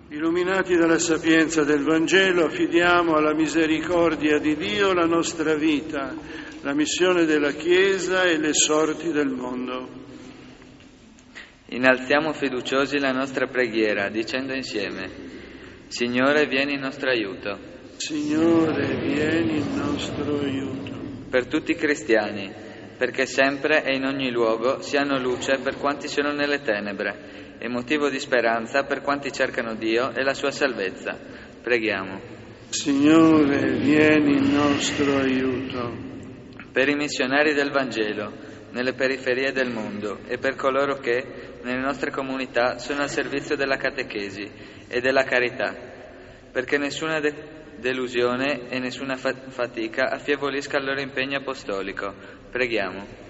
Illuminati dalla sapienza del Vangelo, affidiamo alla misericordia di Dio la nostra vita, la missione della Chiesa e le sorti del mondo. Innalziamo fiduciosi la nostra preghiera, dicendo insieme: Signore, vieni in nostro aiuto. Signore, vieni in nostro aiuto. Per tutti i cristiani, perché sempre e in ogni luogo siano luce per quanti sono nelle tenebre e motivo di speranza per quanti cercano Dio e la sua salvezza. Preghiamo. Signore, vieni in nostro aiuto. Per i missionari del Vangelo, nelle periferie del mondo e per coloro che, nelle nostre comunità, sono al servizio della catechesi e della carità, perché nessuna delusione e nessuna fatica affievolisca il loro impegno apostolico. Preghiamo.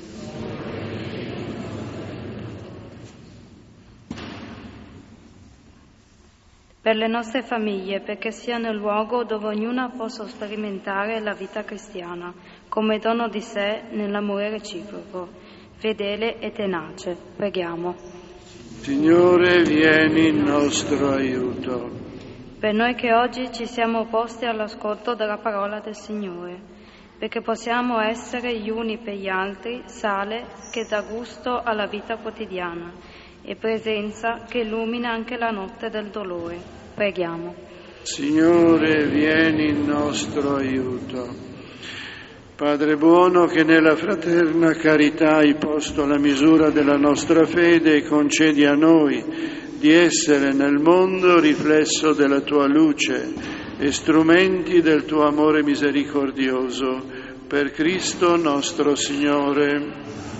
Per le nostre famiglie, perché siano il luogo dove ognuna possa sperimentare la vita cristiana come dono di sé nell'amore reciproco, fedele e tenace. Preghiamo. Signore, vieni in nostro aiuto. Per noi che oggi ci siamo posti all'ascolto della parola del Signore, perché possiamo essere gli uni per gli altri sale che dà gusto alla vita quotidiana e presenza che illumina anche la notte del dolore. Preghiamo. Signore, vieni in nostro aiuto. Padre buono, che nella fraterna carità hai posto la misura della nostra fede, concedi a noi di essere nel mondo riflesso della tua luce e strumenti del tuo amore misericordioso. Per Cristo nostro Signore.